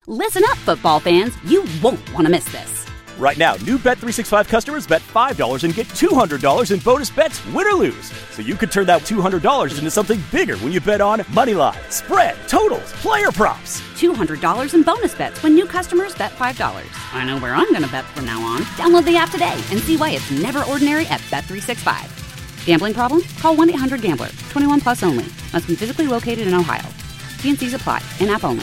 Listen up, football fans. You won't want to miss this. Right now, new Bet365 customers bet $5 and get $200 in bonus bets, win or lose. So you could turn that $200 into something bigger when you bet on money line, spread, totals, player props. $200 in bonus bets when new customers bet $5. I know where I'm going to bet from now on. Download the app today and see why it's never ordinary at Bet365. Gambling problem? Call 1-800-GAMBLER. 21 plus only. Must be physically located in Ohio. T&Cs apply. In-app only.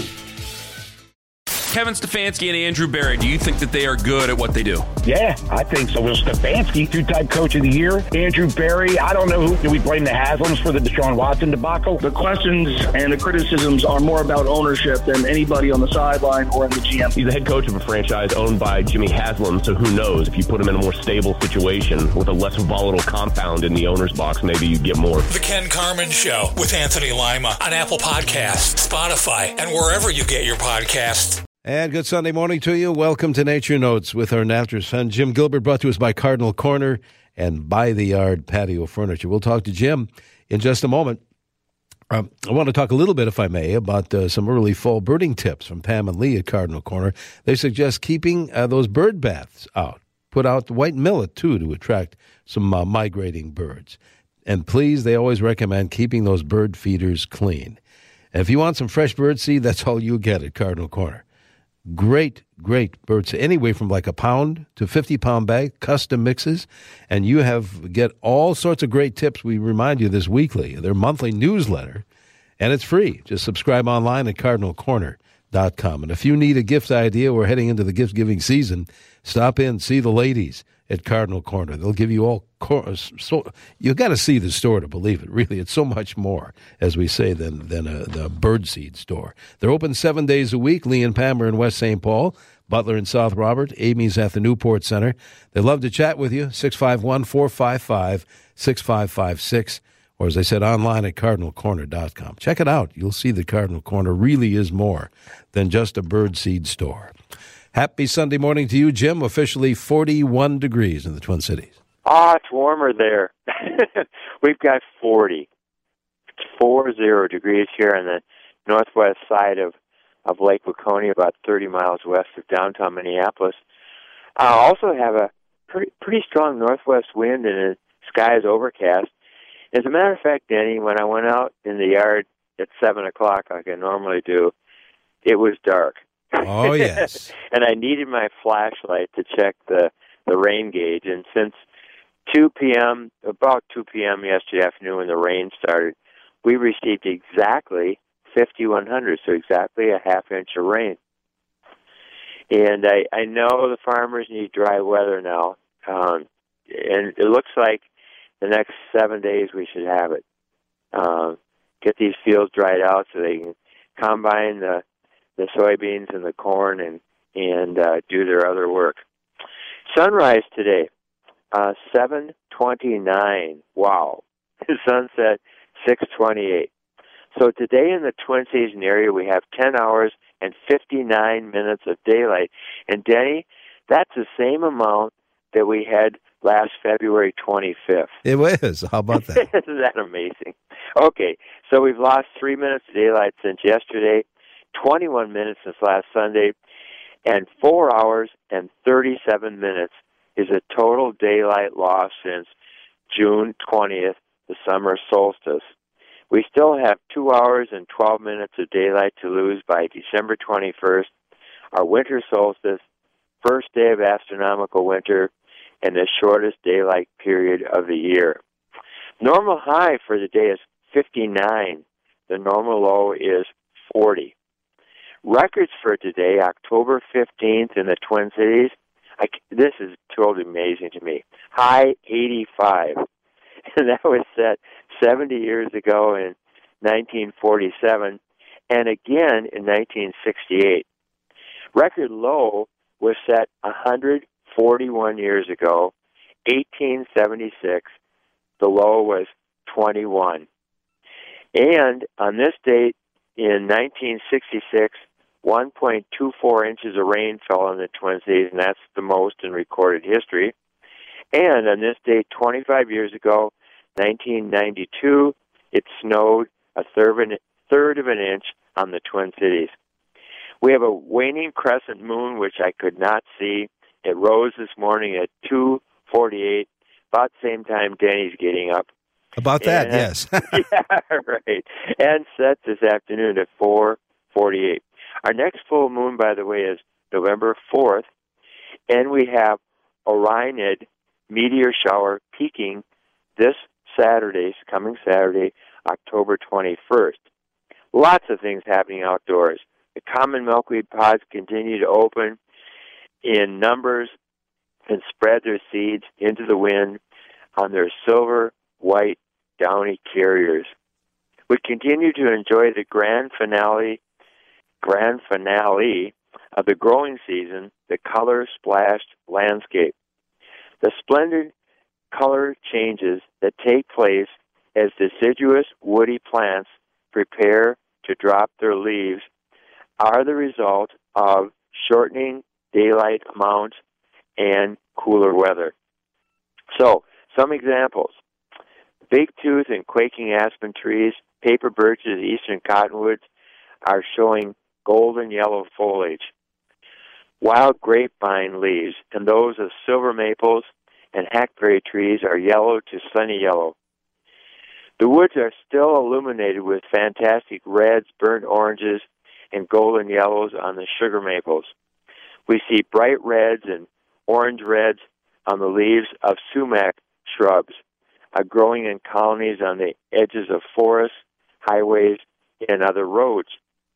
Kevin Stefanski and Andrew Berry, do you think that they are good at what they do? Yeah, I think so. Well, Stefanski, two-time coach of the year. Andrew Berry, I don't know who. Do we blame the Haslams for the Deshaun Watson debacle? The questions and the criticisms are more about ownership than anybody on the sideline or in the GM. He's the head coach of a franchise owned by Jimmy Haslam, so who knows? If you put him in a more stable situation with a less volatile compound in the owner's box, maybe you get more. The Ken Carman Show with Anthony Lima on Apple Podcasts, Spotify, and wherever you get your podcasts. And good Sunday morning to you. Welcome to Nature Notes with our Naturist friend Jim Gilbert, brought to us by Cardinal Corner and By the Yard Patio Furniture. We'll talk to Jim in just a moment. I want to talk a little bit, if I may, about some early fall birding tips from Pam and Lee at Cardinal Corner. They suggest keeping those bird baths out. Put out the white millet, too, to attract some migrating birds. And please, they always recommend keeping those bird feeders clean. And if you want some fresh bird seed, that's all you get at Cardinal Corner. Great birds, anyway from like a pound to 50-pound bag, custom mixes, and you get all sorts of great tips. We remind you this weekly, their monthly newsletter, and it's free. Just subscribe online at cardinalcorner.com. And if you need a gift idea, we're heading into the gift-giving season, stop in, see the ladies at Cardinal Corner. They'll give you all you got to see the store to believe it. Really, it's so much more, as we say, than the birdseed store. They're open 7 days a week. Lee and Pam are in West St. Paul, Butler in South Robert, Amy's at the Newport Center. They love to chat with you. 651-455-6556, or as I said, online at cardinalcorner.com. Check it out. You'll see the Cardinal Corner really is more than just a birdseed store. Happy Sunday morning to you, Jim. Officially 41 degrees in the Twin Cities. It's warmer there. We've got 40. It's 40 degrees here on the northwest side of Lake Waconia, about 30 miles west of downtown Minneapolis. I also have a pretty strong northwest wind, and the sky is overcast. As a matter of fact, Denny, when I went out in the yard at 7 o'clock like I normally do, it was dark. Oh, yes. And I needed my flashlight to check the rain gauge. And since about 2 p.m. yesterday afternoon when the rain started, we received exactly 5,100, so exactly a half inch of rain. And I know the farmers need dry weather now. And it looks like the next 7 days we should have it. Get these fields dried out so they can combine the soybeans and the corn and do their other work. Sunrise today, 7:29. Wow. Sunset, 6:28. So today in the Twin Cities area, we have 10 hours and 59 minutes of daylight. And Denny, that's the same amount that we had last February 25th. It was. How about that? Isn't that amazing? Okay, so we've lost 3 minutes of daylight since yesterday, 21 minutes since last Sunday, and 4 hours and 37 minutes is a total daylight loss since June 20th, the summer solstice. We still have 2 hours and 12 minutes of daylight to lose by December 21st, our winter solstice, first day of astronomical winter, and the shortest daylight period of the year. Normal high for the day is 59. The normal low is 40. Records for today, October 15th in the Twin Cities, this is totally amazing to me. High 85. And that was set 70 years ago in 1947 and again in 1968. Record low was set 141 years ago, 1876. The low was 21. And on this date in 1966, 1.24 inches of rain fell in the Twin Cities, and that's the most in recorded history. And on this date, 25 years ago, 1992, it snowed a third of an inch on the Twin Cities. We have a waning crescent moon, which I could not see. It rose this morning at 2:48, about the same time Denny's getting up. About that, yes. Yeah, right. And set this afternoon at 4:48. Our next full moon, by the way, is November 4th, and we have Orionid meteor shower peaking this Saturday, coming Saturday, October 21st. Lots of things happening outdoors. The common milkweed pods continue to open in numbers and spread their seeds into the wind on their silver, white, downy carriers. We continue to enjoy the grand finale of the growing season, the color-splashed landscape. The splendid color changes that take place as deciduous woody plants prepare to drop their leaves are the result of shortening daylight amount and cooler weather. So, some examples. Big tooth and quaking aspen trees, paper birches, eastern cottonwoods are showing golden yellow foliage. Wild grapevine leaves and those of silver maples and hackberry trees are yellow to sunny yellow. The woods are still illuminated with fantastic reds, burnt oranges, and golden yellows on the sugar maples. We see bright reds and orange reds on the leaves of sumac shrubs, growing in colonies on the edges of forests, highways, and other roads.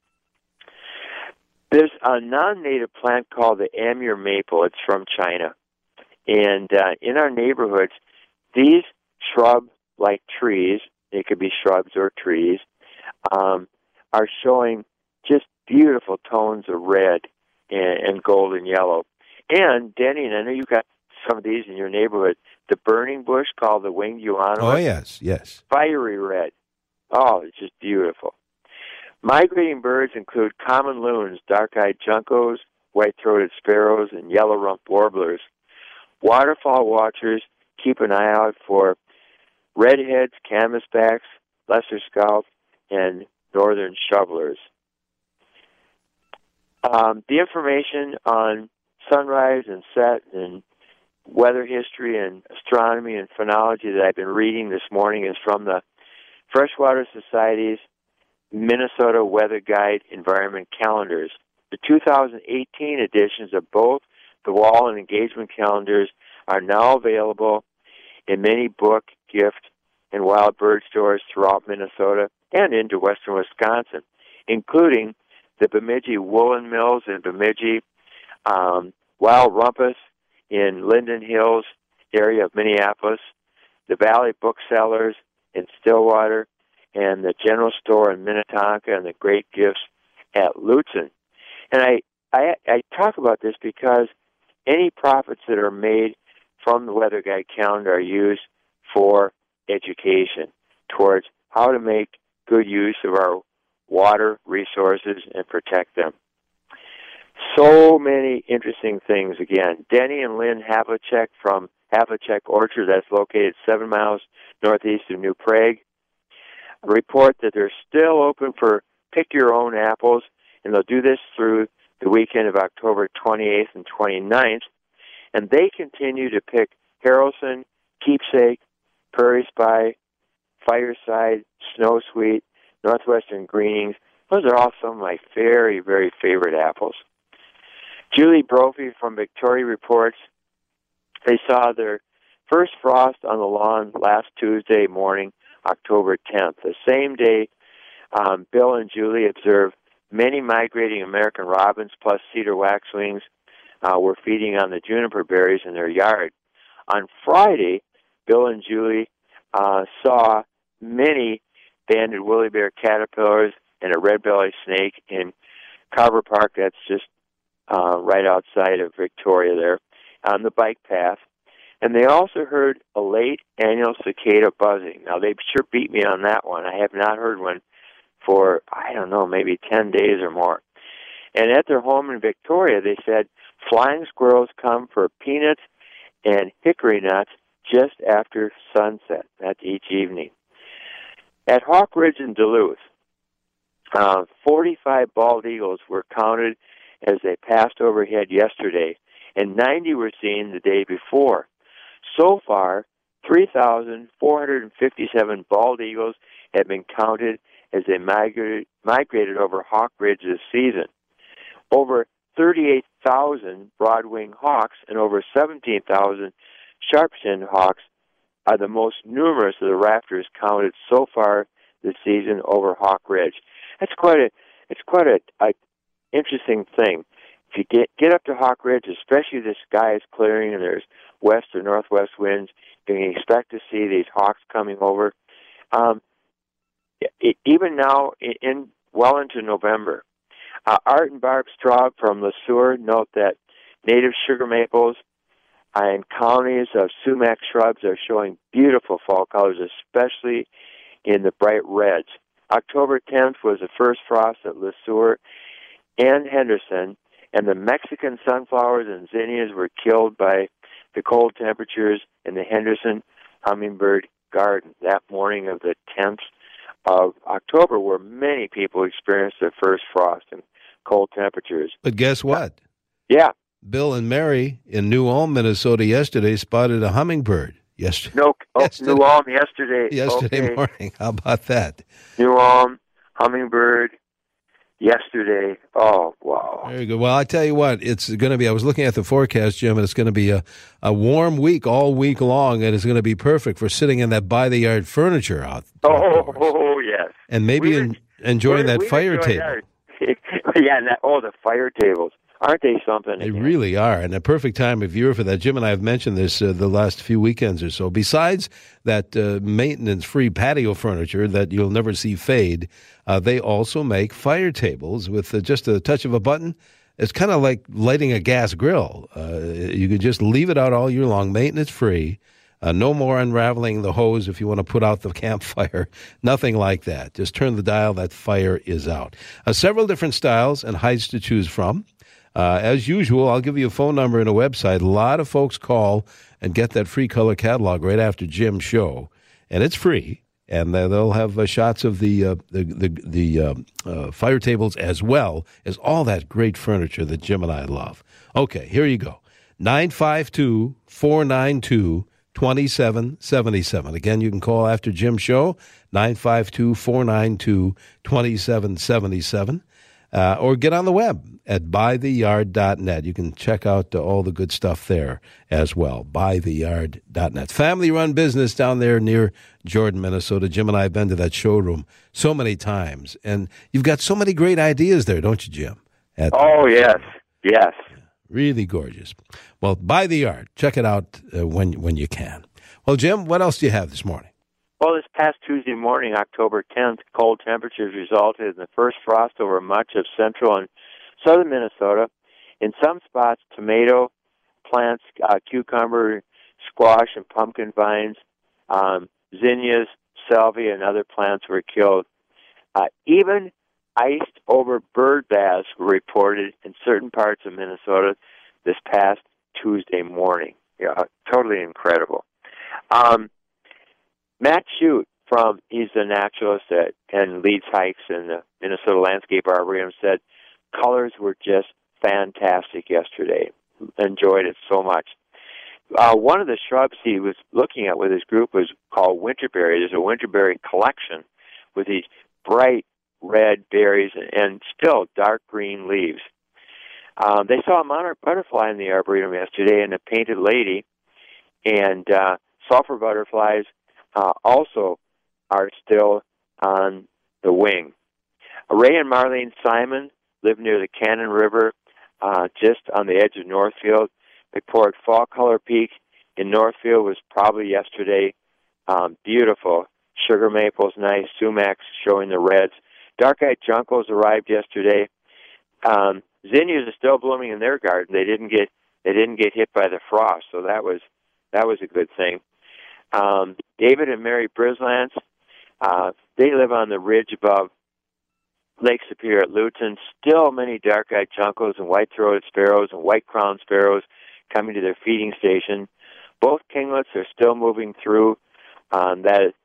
There's a non-native plant called the Amur maple. It's from China. And in our neighborhoods, these shrub-like trees, they could be shrubs or trees, are showing just beautiful tones of red and golden yellow. And, Denny, and I know you've got some of these in your neighborhood, the burning bush called the winged euonymus. Oh, yes. Fiery red. Oh, it's just beautiful. Migrating birds include common loons, dark-eyed juncos, white-throated sparrows, and yellow-rumped warblers. Waterfall watchers keep an eye out for redheads, canvasbacks, lesser scaup, and northern shovelers. The information on sunrise and set and weather history and astronomy and phenology that I've been reading this morning is from the Freshwater Society's Minnesota Weather Guide Environment Calendars. The 2018 editions of both the wall and engagement calendars are now available in many book, gift, and wild bird stores throughout Minnesota and into western Wisconsin, including the Bemidji Woolen Mills in Bemidji, Wild Rumpus in Linden Hills area of Minneapolis, the Valley Booksellers in Stillwater, and the General Store in Minnetonka, and the Great Gifts at Lutsen. And I talk about this because any profits that are made from the Weather Guide calendar are used for education towards how to make good use of our water resources and protect them. So many interesting things again. Denny and Lynn Havlicek from Havlicek Orchard, that's located 7 miles northeast of New Prague, report that they're still open for pick-your-own apples, and they'll do this through the weekend of October 28th and 29th. And they continue to pick Harrelson, Keepsake, Prairie Spy, Fireside, Snow Sweet, Northwestern Greenings. Those are all some of my very, very favorite apples. Julie Brophy from Victoria reports they saw their first frost on the lawn last Tuesday morning, October 10th. The same day, Bill and Julie observed many migrating American robins plus cedar waxwings were feeding on the juniper berries in their yard. On Friday, Bill and Julie saw many banded woolly bear caterpillars and a red-bellied snake in Carver Park. That's just right outside of Victoria there, on the bike path. And they also heard a late annual cicada buzzing. Now, they sure beat me on that one. I have not heard one for, I don't know, maybe 10 days or more. And at their home in Victoria, they said flying squirrels come for peanuts and hickory nuts just after sunset. That's each evening. At Hawk Ridge in Duluth, 45 bald eagles were counted as they passed overhead yesterday, and 90 were seen the day before. So far, 3,457 bald eagles have been counted as they migrated over Hawk Ridge this season. Over 38,000 broad-winged hawks and over 17,000 sharp-shinned hawks are the most numerous of the raptors counted so far this season over Hawk Ridge. It's quite a interesting thing. If you get up to Hawk Ridge, especially if the sky is clearing and there's west or northwest winds, you can expect to see these hawks coming over. Even now, well into November. Art and Barb Straub from Le Sueur note that native sugar maples and colonies of sumac shrubs are showing beautiful fall colors, especially in the bright reds. October 10th was the first frost at Le Sueur and Henderson, and the Mexican sunflowers and zinnias were killed by the cold temperatures in the Henderson Hummingbird Garden that morning of the 10th of October, where many people experienced their first frost and cold temperatures. But guess what? Yeah. Bill and Mary in New Ulm, Minnesota yesterday spotted a hummingbird. Yesterday. New Ulm yesterday. Yesterday morning. How about that? New Ulm, hummingbird, yesterday. Oh, wow. Very good. Well, I tell you what, it's going to be, I was looking at the forecast, Jim, and it's going to be a warm week all week long, and it's going to be perfect for sitting in that by-the-yard furniture out. Oh, yes. And maybe enjoying that fire table. The fire tables. Aren't they something? They really are, and a perfect time of year for that. Jim and I have mentioned this the last few weekends or so. Besides that maintenance-free patio furniture that you'll never see fade, they also make fire tables with just a touch of a button. It's kind of like lighting a gas grill. You can just leave it out all year long, maintenance-free. No more unraveling the hose if you want to put out the campfire. Nothing like that. Just turn the dial, that fire is out. Several different styles and heights to choose from. As usual, I'll give you a phone number and a website. A lot of folks call and get that free color catalog right after Jim's show, and it's free. And they'll have shots of the fire tables as well as all that great furniture that Jim and I love. Okay, here you go. 952-492-2777. Again, you can call after Jim's show, 952-492-2777. Or get on the web at bytheyard.net. You can check out all the good stuff there as well, bytheyard.net. Family-run business down there near Jordan, Minnesota. Jim and I have been to that showroom so many times. And you've got so many great ideas there, don't you, Jim? Yes. Yes. Really gorgeous. Well, By the Yard. Check it out when you can. Well, Jim, what else do you have this morning? Well, this past Tuesday morning, October 10th, cold temperatures resulted in the first frost over much of central and southern Minnesota. In some spots, tomato plants, cucumber, squash, and pumpkin vines, zinnias, salvia, and other plants were killed. Even iced over bird baths were reported in certain parts of Minnesota this past Tuesday morning. Yeah, totally incredible. Matt Shute, he's a naturalist and leads hikes in the Minnesota Landscape Arboretum, said colors were just fantastic yesterday. Enjoyed it so much. One of the shrubs he was looking at with his group was called winterberry. There's a winterberry collection with these bright red berries and still dark green leaves. They saw a monarch butterfly in the Arboretum yesterday and a painted lady, and sulfur butterflies also are still on the wing. Ray and Marlene Simon live near the Cannon River, just on the edge of Northfield. They poured Fall Color Peak in Northfield was probably yesterday. Beautiful. Sugar maples, nice. Sumacs showing the reds. Dark-eyed juncos arrived yesterday. Zinnias are still blooming in their garden. They didn't get hit by the frost, so that was a good thing. David and Mary Brislance, they live on the ridge above Lake Superior at Luton. Still many dark-eyed juncos and white-throated sparrows and white-crowned sparrows coming to their feeding station. Both kinglets are still moving through that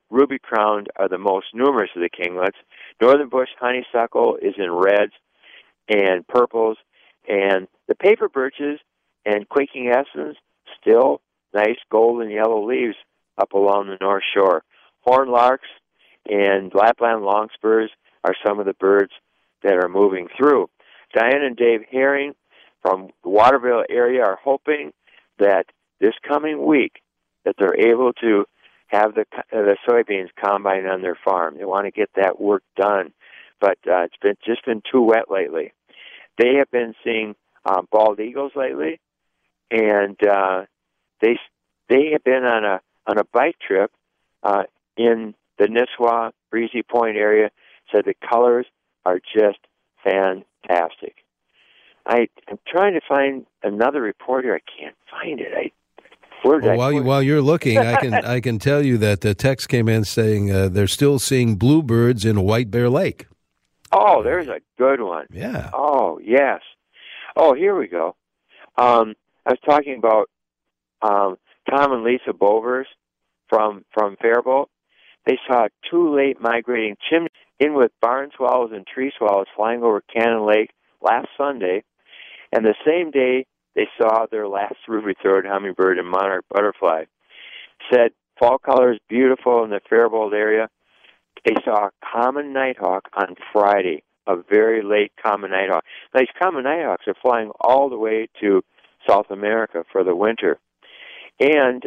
ruby-crowned are the most numerous of the kinglets. Northern bush honeysuckle is in reds and purples, and the paper birches and quaking essence still nice golden yellow leaves up along the North Shore. Horned larks and Lapland longspurs are some of the birds that are moving through. Diane and Dave Herring from the Waterville area are hoping that this coming week that they're able to have the soybeans combined on their farm. They want to get that work done, but it's just been too wet lately. They have been seeing bald eagles lately, and they have been on a bike trip in the Nisswa Breezy Point area. So the colors are just fantastic. I'm trying to find another report here. I can't find it. While you're looking, I can tell you that the text came in saying they're still seeing bluebirds in White Bear Lake. Oh, there's a good one. Yeah. Oh, yes. Oh, here we go. I was talking about Tom and Lisa Bovers from Faribault. They saw two late migrating chimneys in with barn swallows and tree swallows flying over Cannon Lake last Sunday, and the same day they saw their last ruby-throated hummingbird and monarch butterfly. Said fall colors beautiful in the Faribault area. They saw a common nighthawk on Friday, a very late common nighthawk. Now, these common nighthawks are flying all the way to South America for the winter. And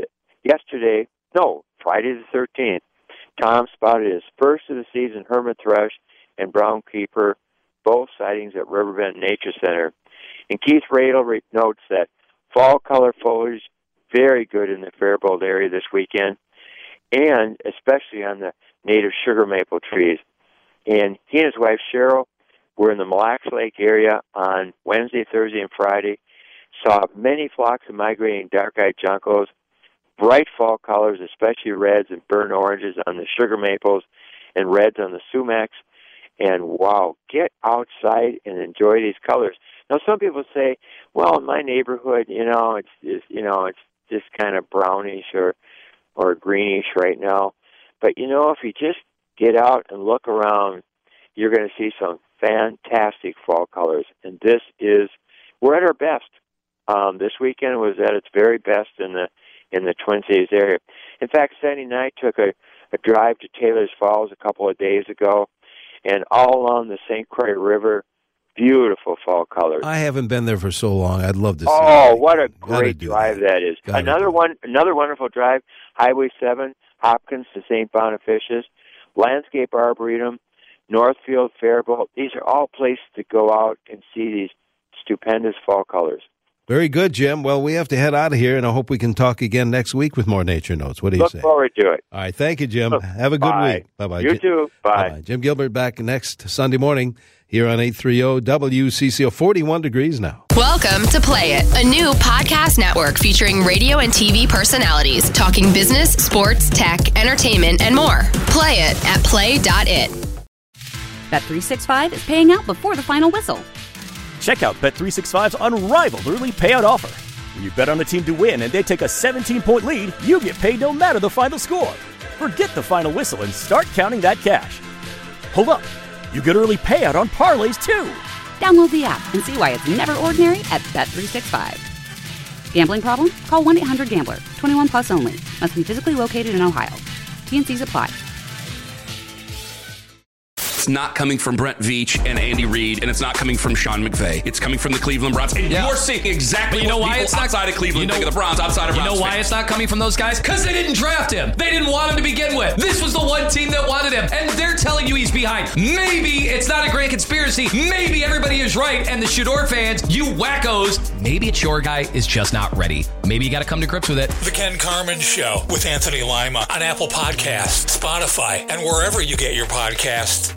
Friday the 13th, Tom spotted his first of the season hermit thrush and brown creeper, both sightings at Riverbend Nature Center. And Keith Radel notes that fall color foliage very good in the Faribault area this weekend, and especially on the native sugar maple trees. And he and his wife Cheryl were in the Mille Lacs Lake area on Wednesday, Thursday, and Friday, saw many flocks of migrating dark-eyed juncos, bright fall colors, especially reds and burnt oranges on the sugar maples and reds on the sumacs. And wow, get outside and enjoy these colors. Now, some people say, well, in my neighborhood, it's just kind of brownish or greenish right now. But, if you just get out and look around, you're going to see some fantastic fall colors. And we're at our best. This weekend was at its very best in the Twin Cities area. In fact, Sandy and I took a drive to Taylor's Falls a couple of days ago, and all along the St. Croix River, beautiful fall colors. I haven't been there for so long. I'd love to see it. Oh, what a great drive that is. Another wonderful drive, Highway 7, Hopkins to St. Bonifacius, Landscape Arboretum, Northfield, Faribault. These are all places to go out and see these stupendous fall colors. Very good, Jim. Well, we have to head out of here, and I hope we can talk again next week with more Nature Notes. What do you say? Look forward to it. All right. Thank you, Jim. Have a good week. Bye-bye. You too. Bye. Bye-bye. Jim Gilbert back next Sunday morning here on 830 WCCO. 41 degrees now. Welcome to Play It, a new podcast network featuring radio and TV personalities talking business, sports, tech, entertainment, and more. Play it at play.it. Bet365 is paying out before the final whistle. Check out Bet365's unrivaled early payout offer. When you bet on a team to win and they take a 17-point lead, you get paid no matter the final score. Forget the final whistle and start counting that cash. Hold up. You get early payout on parlays, too. Download the app and see why it's never ordinary at Bet365. Gambling problem? Call 1-800-GAMBLER. 21 plus only. Must be physically located in Ohio. T&Cs apply. It's not coming from Brent Veach and Andy Reid, and it's not coming from Sean McVay. It's coming from the Cleveland Browns. And you're seeing exactly what people outside of Cleveland think of the Browns, outside of Browns. You know why it's not coming from those guys? Because they didn't draft him. They didn't want him to begin with. This was the one team that wanted him, and they're telling you he's behind. Maybe it's not a grand conspiracy. Maybe everybody is right, and the Shador fans, you wackos, maybe it's your guy is just not ready. Maybe you got to come to grips with it. The Ken Carman Show with Anthony Lima on Apple Podcasts, Spotify, and wherever you get your podcasts.